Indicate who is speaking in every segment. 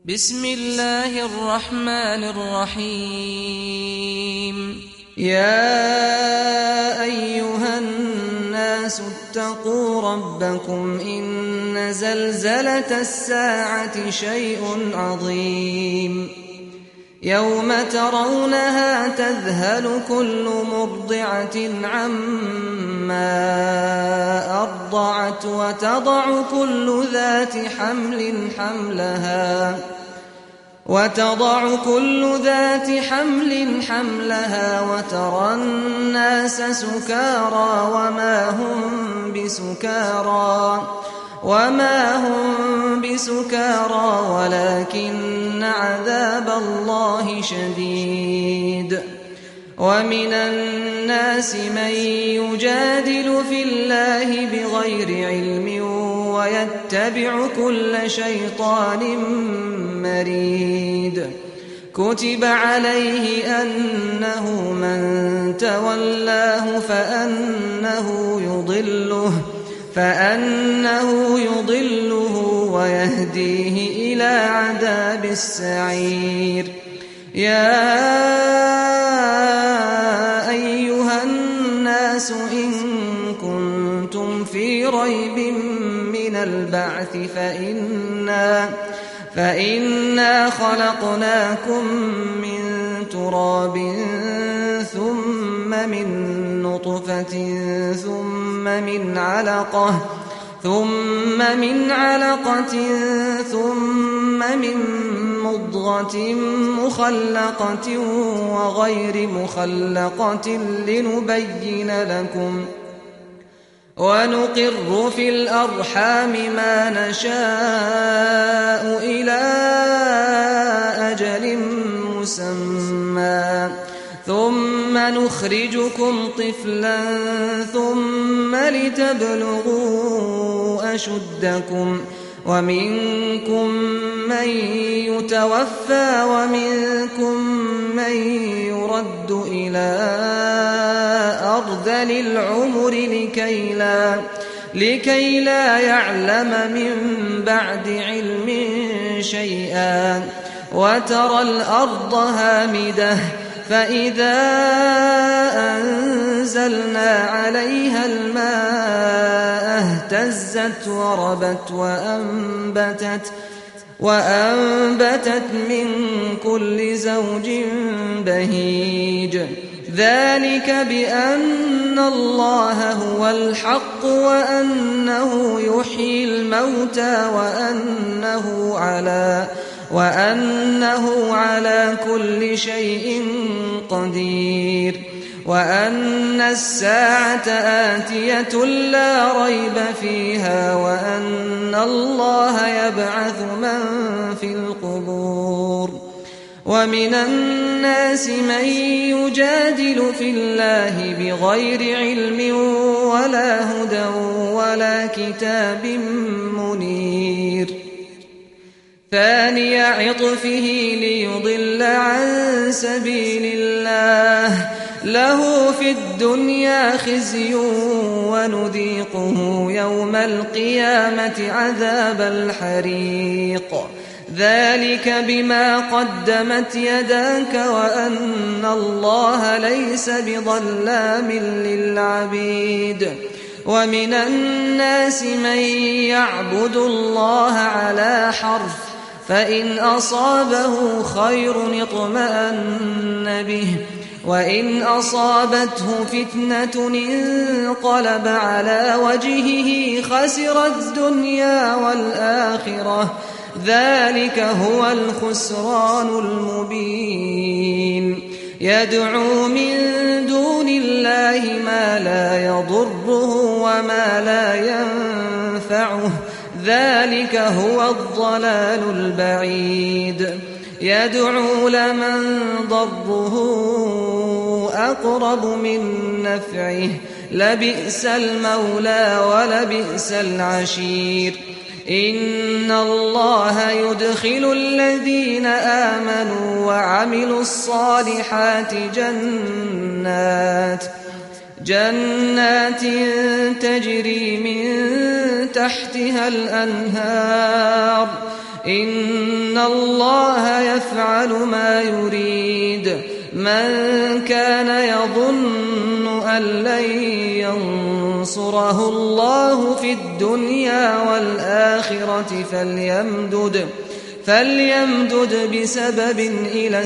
Speaker 1: بسم الله الرحمن الرحيم.
Speaker 2: يا أيها الناس اتقوا ربكم إن زلزلة الساعة شيء عظيم يوم ترونها تذهل كل مرضعة عما أرضعت وتضع كل ذات حمل حملها وترى الناس سكارى وما هم بسكارى ولكن عذاب الله شديد. ومن الناس من يجادل في الله بغير علم ويتبع كل شيطان مريد. كتب عليه أنه من تولاه فأنه يضله ويهديه إلى عذاب السعير. يا أيها الناس إن كنتم في ريب من البعث فإنا خلقناكم من تراب ثم من نطفة ثم من علقة ثم من مضغة مخلقة وغير مخلقة لنبين لكم، ونقر في الأرحام ما نشاء إلى أجل مسمى ثم نخرجكم طفلا ثم لتبلغوا أشدكم، ومنكم من يتوفى ومنكم من يرد إلى أرذل العمر لكي لا يعلم من بعد علم شيئا. وترى الأرض هامدة فإذا أنزلنا عليها الماء اهتزت وربت وأنبتت من كل زوج بهيج. ذلك بأن الله هو الحق وأنه يحيي الموتى وأنه على كل شيء قدير، وأن الساعة آتية لا ريب فيها، وأن الله يبعث من في القبور. ومن الناس من يجادل في الله بغير علم ولا هدى ولا كتاب منير. ثاني عطفه ليضل عن سبيل الله له في الدنيا خزي ونذيقه يوم القيامة عذاب الحريق. ذلك بما قدمت يداك وأن الله ليس بظلام للعبيد. ومن الناس من يعبد الله على حرف فإن أصابه خير اطمأن به وإن أصابته فتنة انقلب على وجهه خسر الدنيا والآخرة. ذلك هو الخسران المبين. يدعو من دون الله ما لا يضره وما لا ينفعه. ذلك هو الضلال البعيد. يدعو لمن ضره أقرب من نفعه لبئس المولى ولبئس العشير. إن الله يدخل الذين آمنوا وعملوا الصالحات جنات تجري من تحتها الأنهار إن الله يفعل ما يريد من كان يظن أن لن ينصره الله في الدنيا والآخرة فليمدد بسبب إلى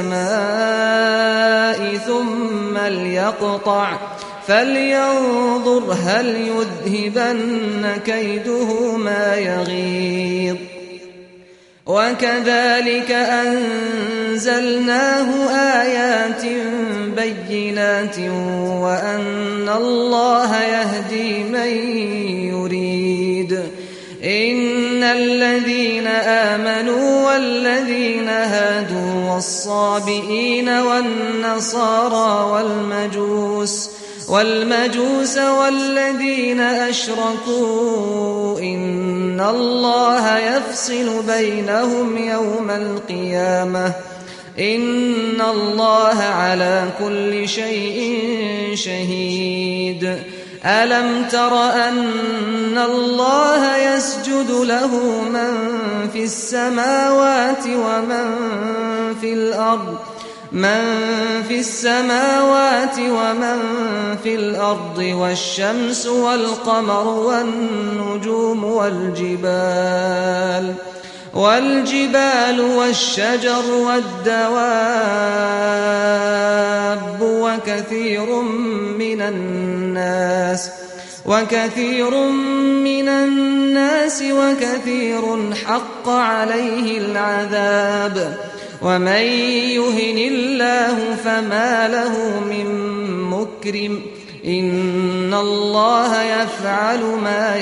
Speaker 2: السماء ثم ليقطع فلينظر هل يذهبن كيده ما يغيظ وكذلك أنزلناه آيات بينات وأن الله يهدي من يريد إن الذين آمنوا والذين هادوا والصابئين والنصارى والمجوس والذين أشركوا إن الله يفصل بينهم يوم القيامة إن الله على كل شيء شهيد ألم تر أن الله يسجد له من في السماوات ومن في الأرض والشمس والقمر والنجوم والجبال والشجر والدواب وكثير من الناس وكثير حق عليه العذاب ومن يهن الله فما له من مكرم إن الله يفعل ما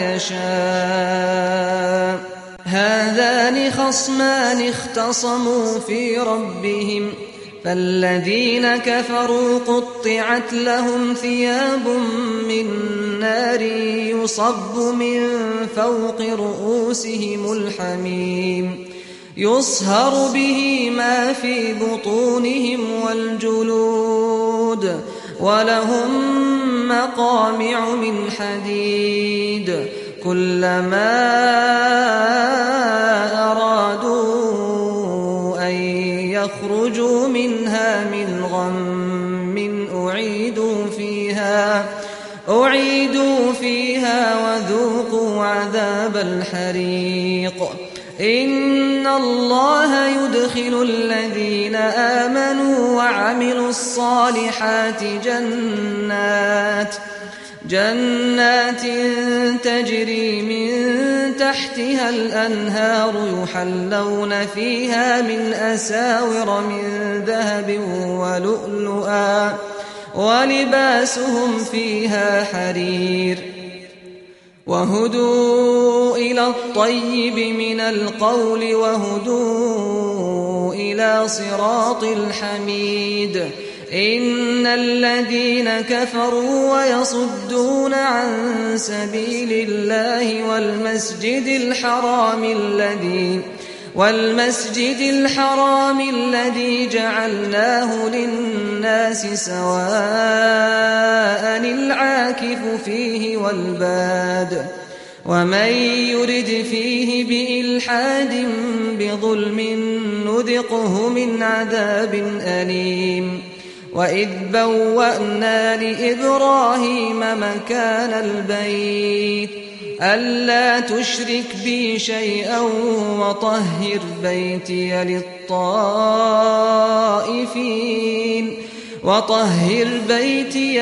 Speaker 2: يشاء هذان خصمان اختصموا في ربهم فالذين كفروا قطعت لهم ثياب من نار يصب من فوق رؤوسهم الحميم يصهر به ما في بطونهم والجلود ولهم مقامع من حديد كلما أرادوا أن يخرجوا منها من غم أعيدوا فيها وذوقوا عذاب الحريق إن الله يدخل الذين آمنوا وعملوا الصالحات جنات تجري من تحتها الأنهار يحلون فيها من أساور من ذهب ولؤلؤا ولباسهم فيها حرير وهدوا إلى الطيب من القول وهدوا إلى صراط الحميد إن الذين كفروا ويصدون عن سبيل الله والمسجد الحرام الذي جعلناه للناس سواء العاكف فيه والباد ومن يرد فيه بإلحاد بظلم نذقه من عذاب أليم وإذ بوأنا لإبراهيم مكان البيت ألا تشرك بي شيئا وطهر بيتي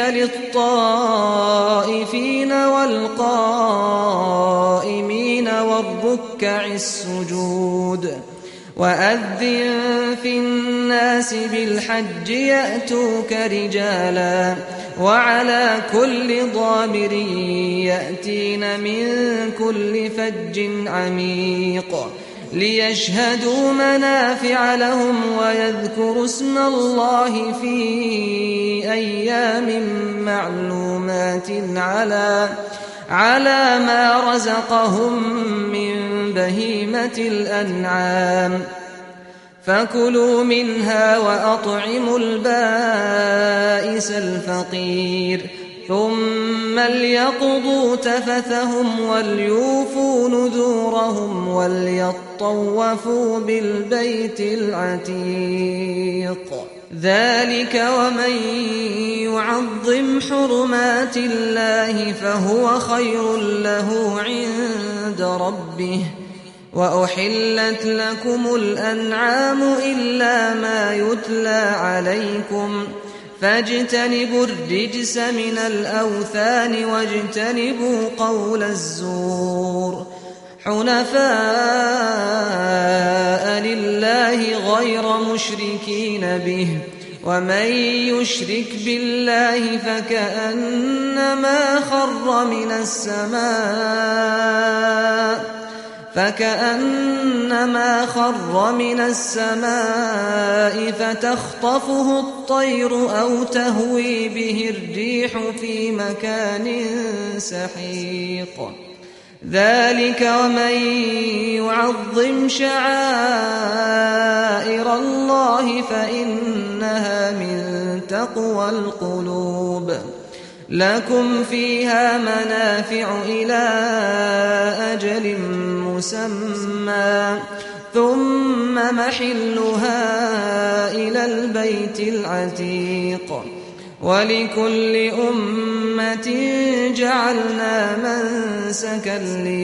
Speaker 2: للطائفين والقائمين والركع السجود وأذن في الناس بالحج يأتوك رجالا وعلى كل ضامر يأتين من كل فج عميق ليشهدوا منافع لهم ويذكروا اسم الله في أيام معلومات على ما رزقهم من بهيمة الأنعام فكلوا منها وأطعموا البائس الفقير ثم ليقضوا تفثهم وليوفوا نذورهم وليطوفوا بالبيت العتيق ذلك ومن يعظم حرمات الله فهو خير له عند ربه وأحلت لكم الأنعام إلا ما يتلى عليكم فاجتنبوا الرجس من الأوثان واجتنبوا قول الزور حنفاء لله غير مشركين به ومن يشرك بالله فكأنما خر من السماء فتخطفه الطير أو تهوي به الريح في مكان سحيق ذلك ومن يعظم شعائر الله فإنها من تقوى القلوب لكم فيها منافع إلى أجل مسمى ثم محلها إلى البيت العتيق ولكل أمة جعلنا منسكا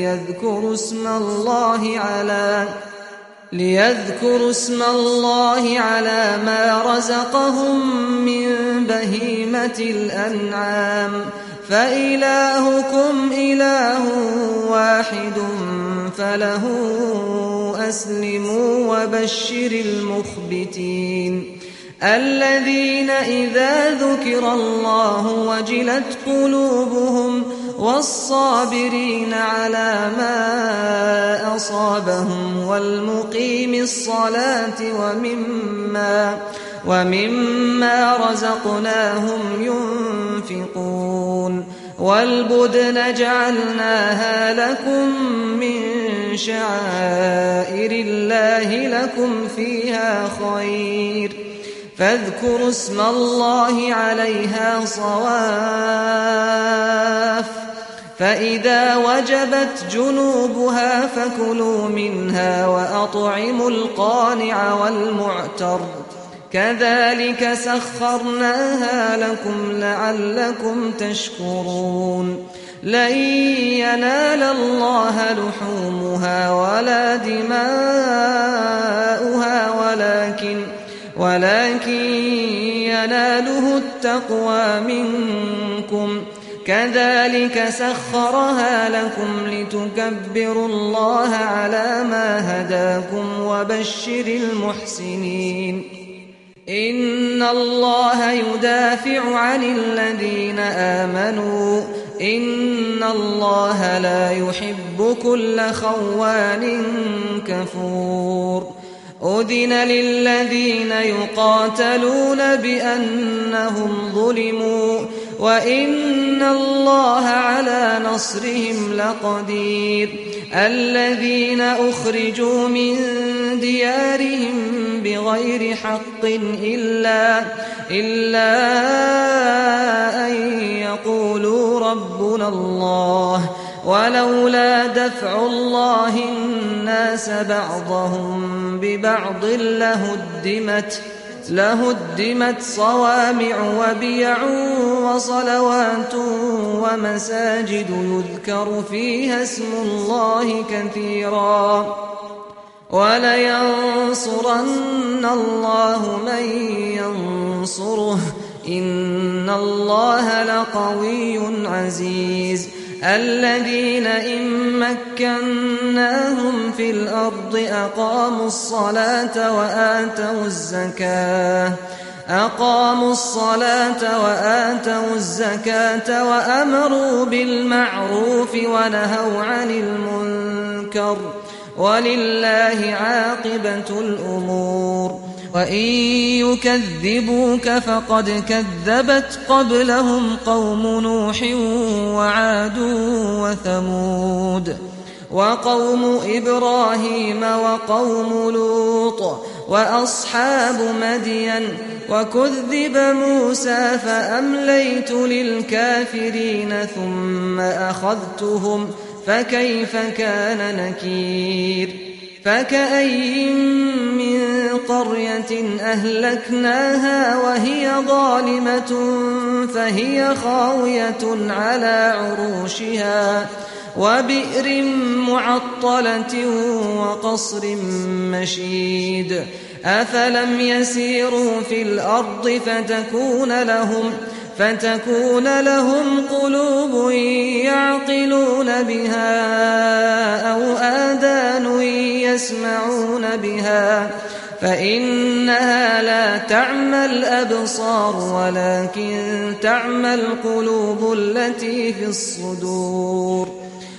Speaker 2: ليذكروا اسم الله على ما رزقهم من بهيمة الأنعام فإلهكم إله واحد فله أسلموا وبشر المخبتين الذين إذا ذكر الله وجلت قلوبهم والصابرين على ما أصابهم والمقيم الصلاة ومما رزقناهم ينفقون والبدن جعلناها لكم من شعائر الله لكم فيها خير فاذكروا اسم الله عليها صواف فإذا وجبت جنوبها فكلوا منها وأطعموا القانع والمعتر كذلك سخرناها لكم لعلكم تشكرون لن ينال الله لحومها ولا دماؤها ولكن يناله التقوى منكم كذلك سخرها لكم لتكبروا الله على ما هداكم وبشر المحسنين إن الله يدافع عن الذين آمنوا إن الله لا يحب كل خوان كفور أذن للذين يقاتلون بأنهم ظلموا وإن الله على نصرهم لقدير الذين أخرجوا من ديارهم بغير حق إلا أن يقولوا ربنا الله ولولا دفع الله الناس بعضهم ببعض لهدمت صوامع وبيع وصلوات ومساجد يذكر فيها اسم الله كثيرا ولينصرن الله من ينصره إن الله لقوي عزيز الذين إن مكناهم في الأرض أقاموا الصلاة وآتوا الزكاة وأمروا بالمعروف ونهوا عن المنكر ولله عاقبة الأمور وإن يكذبوك فقد كذبت قبلهم قوم نوح وعاد وثمود وقوم إبراهيم وقوم لوط وأصحاب مدين وكذب موسى فأمليت للكافرين ثم أخذتهم فكيف كان نكير فكأي من قرية أهلكناها وهي ظالمة فهي خاوية على عروشها وبئر معطلة وقصر مشيد أفلم يسيروا في الأرض فتكون لهم قلوب يعقلون بها أو آذان يسمعون بها فإنها لا تعمى الأبصار ولكن تعمى القلوب التي في الصدور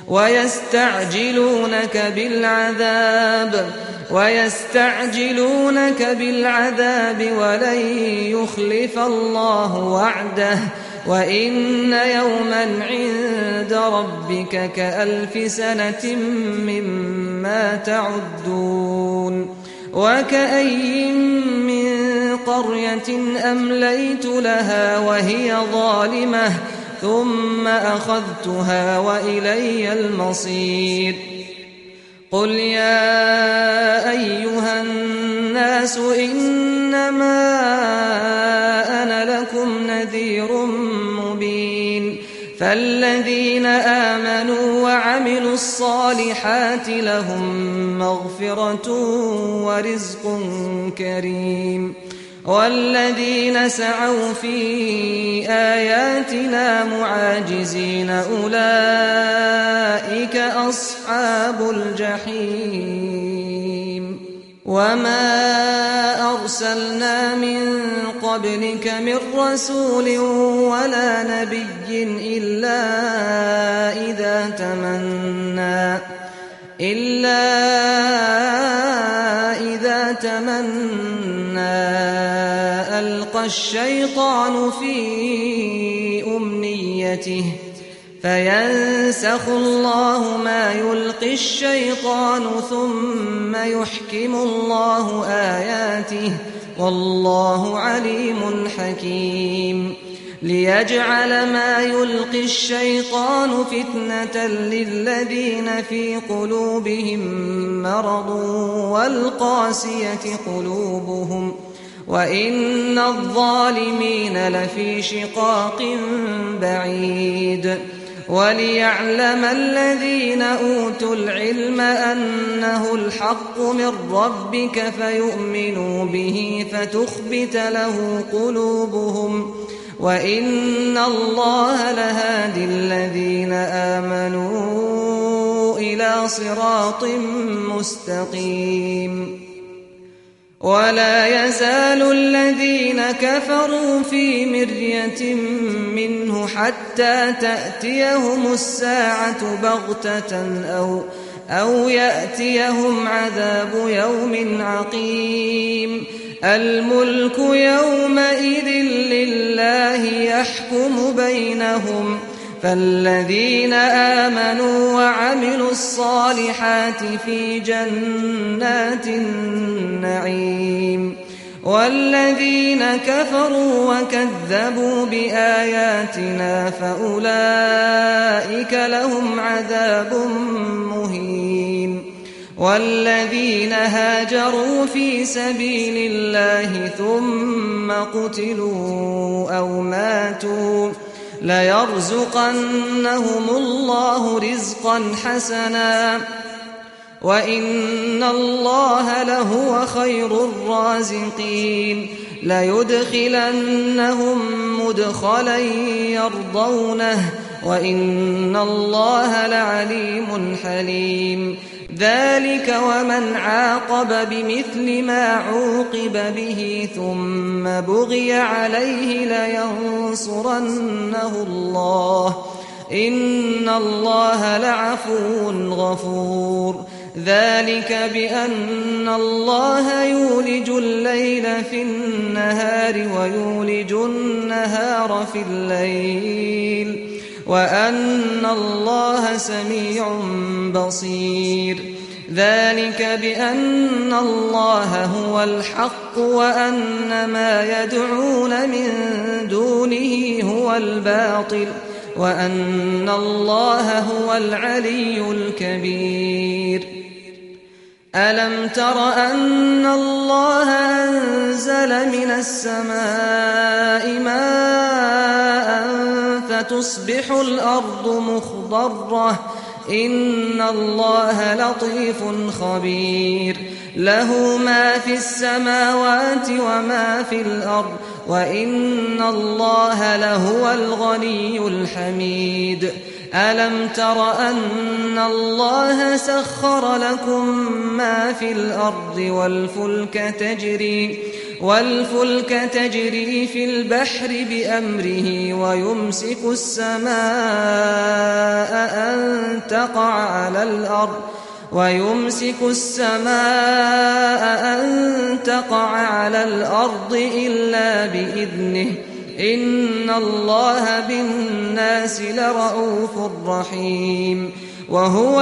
Speaker 2: ويستعجلونك بالعذاب ولن يخلف الله وعده وإن يوما عند ربك كألف سنة مما تعدون وكأي من قرية أمليت لها وهي ظالمة ثم أخذتها وإلي المصير قل يا أيها الناس إنما أنا لكم نذير مبين فالذين آمنوا وعملوا الصالحات لهم مغفرة ورزق كريم والذين سعوا في آياتنا معاجزين أولئك أصحاب الجحيم وما أرسلنا من قبلك من رسول ولا نبي إلا إذا تمنى ألقى الشيطان في أمنيته فينسخ الله ما يلقي الشيطان ثم يحكم الله آياته والله عليم حكيم ليجعل ما يلقي الشيطان فتنة للذين في قلوبهم مرض والقاسية قلوبهم وإن الظالمين لفي شقاق بعيد وليعلم الذين أوتوا العلم أنه الحق من ربك فيؤمنوا به فتخبت له قلوبهم وإن الله لهادي الذين آمنوا إلى صراط مستقيم ولا يزال الذين كفروا في مرية منه حتى تأتيهم الساعة بغتة أو يأتيهم عذاب يوم عقيم الملك يومئذ لله يحكم بينهم فالذين آمنوا وعملوا الصالحات في جنات النعيم والذين كفروا وكذبوا بآياتنا فأولئك لهم عذاب مهين والذين هاجروا في سبيل الله ثم قتلوا أو ماتوا ليرزقنهم الله رزقا حسنا وإن الله لهو خير الرازقين ليدخلنهم مدخلا يرضونه وإن الله لعليم حليم ذلك ومن عاقب بمثل ما عوقب به ثم بغي عليه لينصرنه الله إن الله لعفو غفور ذلك بأن الله يولج الليل في النهار ويولج النهار في الليل وأن الله سميع بصير ذلك بأن الله هو الحق وأن ما يدعون من دونه هو الباطل وأن الله هو العلي الكبير ألم تر أن الله أنزل من السماء ماء فتصبح الأرض مخضرة إن الله لطيف خبير له ما في السماوات وما في الأرض وإن الله لهو الغني الحميد ألم تر أن الله سخر لكم ما في الأرض والفلك تجري في البحر بأمره ويمسك السماء أن تقع على الأرض إلا بإذنه إن الله بالناس لرءوف رحيم وهو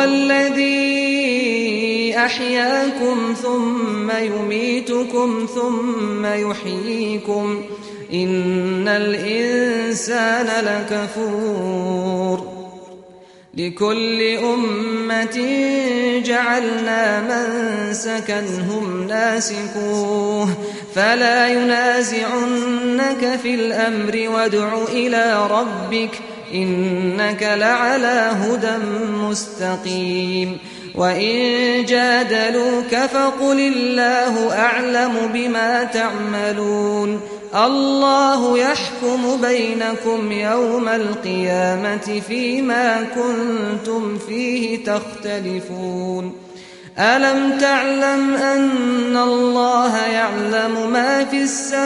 Speaker 2: الذي أحياكم ثم يميتكم ثم يحييكم إن الإنسان لكفور لكل أمة جعلنا منسكا هم ناسكوه فلا ينازعنك في الأمر وادع إلى ربك إنك لعلى هدى مستقيم وإن جادلوك فقل الله أعلم بما تعملون الله يحكم بينكم يوم القيامة فيما كنتم فيه تختلفون ألم تعلم أن الله يعلم ما في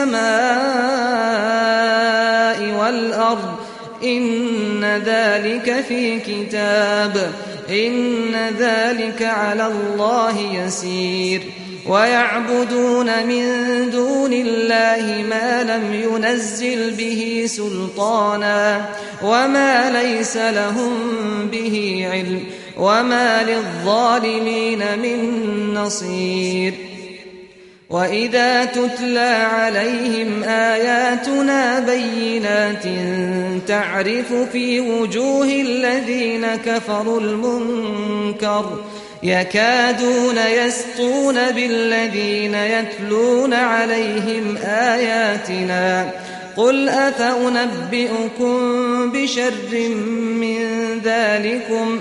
Speaker 2: السماء والأرض إن ذلك في كتاب إن ذلك على الله يسير ويعبدون من دون الله ما لم ينزل به سلطانا وما ليس لهم به علم وما للظالمين من نصير وإذا تتلى عليهم آياتنا بينات تعرف في وجوه الذين كفروا المنكر يكادون يسطون بالذين يتلون عليهم آياتنا قل أفأنبئكم بشر من ذلكم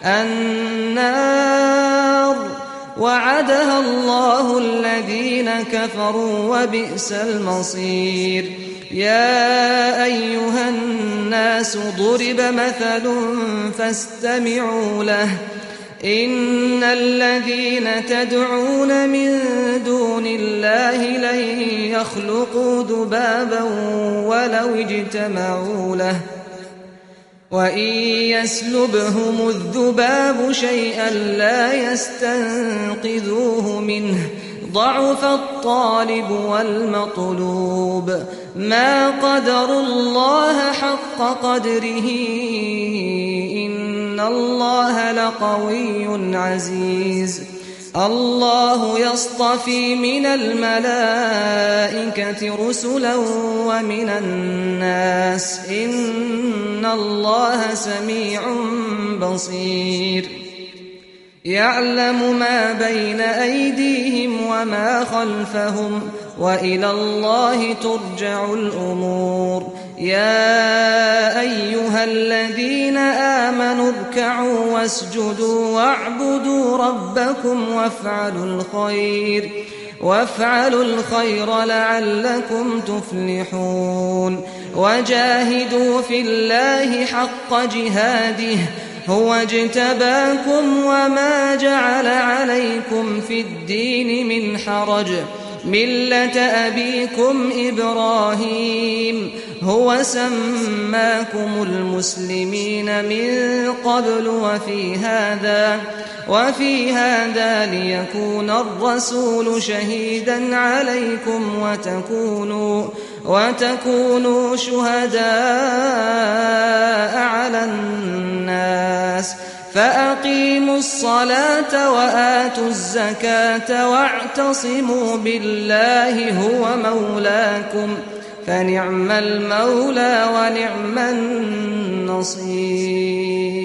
Speaker 2: النار وعدها الله الذين كفروا وبئس المصير يا أيها الناس ضرب مثل فاستمعوا له إن الذين تدعون من دون الله لن يخلقوا ذبابا ولو اجتمعوا له وإن يسلبهم الذباب شيئا لا يستنقذوه منه ضعف الطالب والمطلوب ما قدروا الله حق قدره إن الله لقوي عزيز الله يصطفي من الملائكة رسلا ومن الناس إن الله سميع بصير يعلم ما بين أيديهم وما خلفهم وإلى الله ترجع الأمور يا أيها الذين آمنوا اركعوا واسجدوا واعبدوا ربكم وافعلوا الخير لعلكم تفلحون وجاهدوا في الله حق جهاده هو اجتباكم وما جعل عليكم في الدين من حرج مِلَّةَ أَبِيكُمْ إِبْرَاهِيمَ هُوَ سَمَّاكُمُ الْمُسْلِمِينَ مِن قَبْلُ وَفِي هَذَا لِيَكُونَ الرَّسُولُ شَهِيدًا عَلَيْكُمْ وَتَكُونُوا شُهَدَاءَ عَلَى النَّاسِ فَأَقِيمُوا الصَّلَاةَ وَآتُوا الزَّكَاةَ وَاعْتَصِمُوا بِاللَّهِ هُوَ مَوْلَاكُمْ فَنِعْمَ الْمَوْلَىٰ وَنِعْمَ النَّصِيرُ